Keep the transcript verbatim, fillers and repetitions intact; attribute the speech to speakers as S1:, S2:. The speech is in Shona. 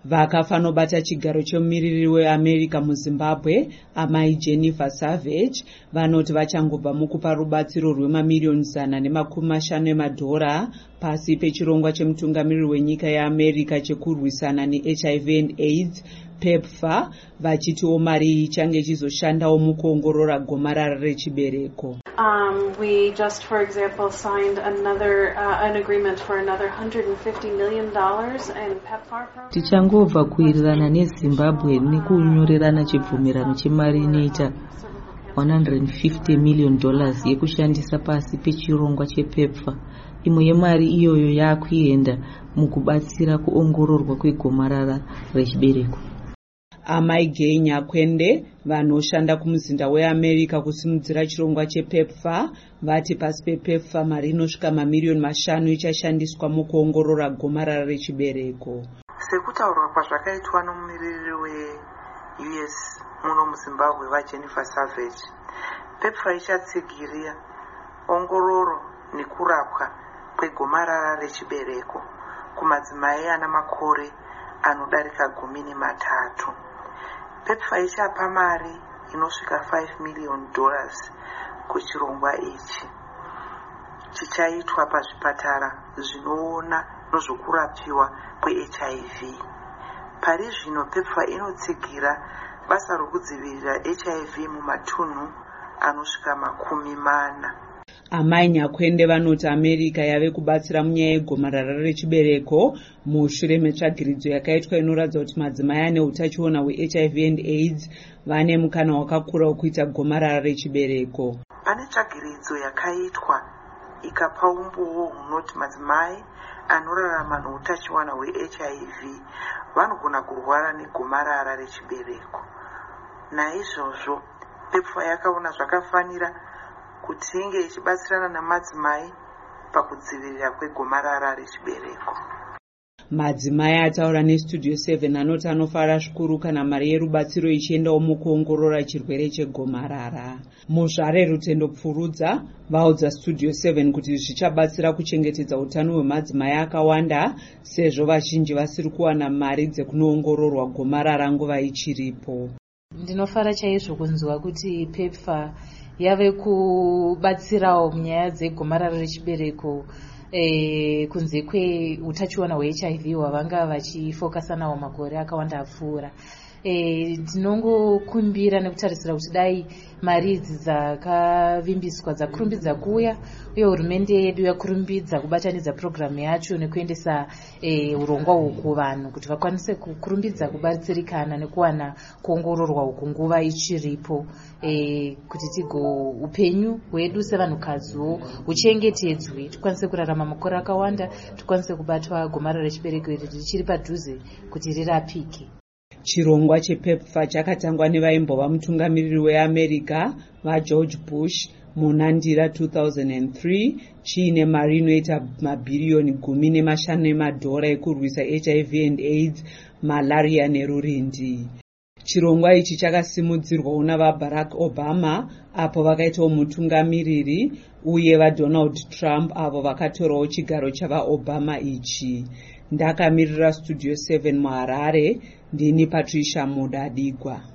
S1: Vakafa nobata chigaro chemumiriri weAmerica muZimbabwe, amai Jennifer Savage, vanoti vachangobva mukupa rubatsiro rwemamiriyoni zana nemakumi mashanu emadhora pasi pechirongwa chemutungamiriri wenyika yeAmerica chekurwisana neH I V and AIDS, PEPFAR, vachitiwo mari iyi ichange ichizoshandawo mukuongorora gomarara rechibereko.
S2: Um, we just, for example, signed another uh, an agreement for another one hundred fifty million dollars in PEPFAR program.
S3: Tichangobva kuwirirana neZimbabwe nekunyorerana chibvumirano chemari inoita one hundred fifty million dollars yekushandisa pasi pechirongwa chePEPFAR. Imwe yemari iyoyo yakuenda mukubatsira kuongororwa kwegomarara rechibereko.
S1: Amai Gay Nyakwende, vanoshanda kumuzinda weAmerica kusimudzira chirongwa chePEPFAR, vati pasi pePEPFAR mari inosvika mamiriyoni mashanu ichashandiswa mukuongorora gomarara rechibereko.
S4: Sekutaurwa kwazvakaitwa nomumiriri we-U S muno muZimbabwe vaJennifer Savage, PEPFAR ichatsigiria ongororo nekurapwa kwegomarara rechibereko kumadzimai ana makore anodarika gumi nematatu. PEPFAR ichapa mari inosvika five million dollars kuchirongwa ichi. Chichaitwa pazvipatara zvinoona nozvokurapiwa kweH I V. Pari zvino PEPFAR inotsigira basa rokudzivirira H I V mumatunhu anosvika makumi mana.
S1: Amai Nyakwende vanoti America yave kubatsira munyaya yegomarara rechibereko mushure metsvagiridzo yakaitwa inoratidza kuti madzimai ane utachiona hweH I V and AIDS vane mukana wakakura wekuita gomarara rechibereko.
S4: Pane tsvagiridzo yakaitwa ikapa umbowo hunoti madzimai anorarama neutachiona hweH I V vanogona kurwara negomarara rechibereko. Naizvozvo PEPFAR yakaona zvakafanira kuti inge ichibatsirana namadzimai pakudzivirira kwegomarara rechibereko.
S1: Madzimai ataura neStudio seven anoti anofara zvikuru kana mari yerubatsiro ichiendawo mukuongorora chirwere chegomarara. Muzvare Rutendo Pfurudza vaudza Studio seven kuti zvichabatsira kuchengetedza utano hwemadzimai akawanda sezvo vazhinji vasiri kuwana mari dzekunoongororwa gomarara nguva ichiripo.
S5: Ndinofara chaizvo kunzwa kuti PEPFAR yave kubatsirawo munyaya dzegomarara rechibereko eh, kunze kweutachiona hweH I V hwavanga vachifokasa nawo makore akawanda apfuura. Eh, tinongokumbira nekutarisira kuti dai mari idzi dzakavimbiswa dzakurumbidza kuuya uye hurumende yedu yakurumbidza kubatanidza programu yacho nekuendesa eh, urongwa uhu kuvanhu kuti vakwanise kukurumbidza kubatsirikana nekuwana kuongororwa uku nguva ichiripo, eh, kuti tigo upenyu hwedu sevanhukaziwo huchengetedzwe, tikwanise kurarama makore akawanda, tikwanise kubatwa gomarara rechibereko iri richiri padhuze kuti rirapike.
S1: Chirongwa chePEPFAR chakatangwa nevaimbova mutungamiriri weAmerica vaGeorge Bush munandira two thousand three chiine mari inoita mabhiriyoni gumi nemashanu emadhora ekurwisa H I V and AIDS, malaria nerurindi. Chirongwa ichi chakasimudzirwawo navaBarack Obama apo vakaitawo mutungamiriri uye vaDonald Trump avo vakatorawo chigaro chavaObama ichi. Ndakamirira Studio seven muHarare, ndini Patricia Mudadigwa.